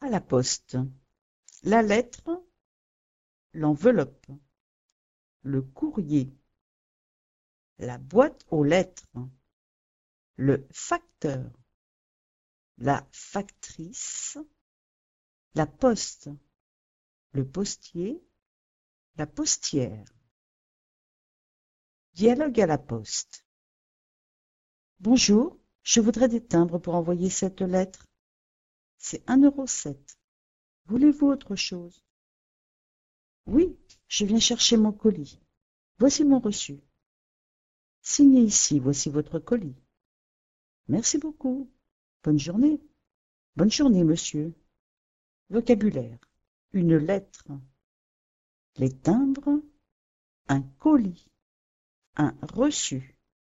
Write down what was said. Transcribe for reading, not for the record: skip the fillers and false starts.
À la poste. La lettre, l'enveloppe, le courrier, la boîte aux lettres, le facteur, la factrice, la poste, le postier, la postière. Dialogue à la poste. Bonjour, je voudrais des timbres pour envoyer cette lettre. C'est 1,07 €. Voulez-vous autre chose? Oui, je viens chercher mon colis. Voici mon reçu. Signez ici, voici votre colis. Merci beaucoup. Bonne journée. Bonne journée, monsieur. Vocabulaire. Une lettre. Les timbres. Un colis. Un reçu.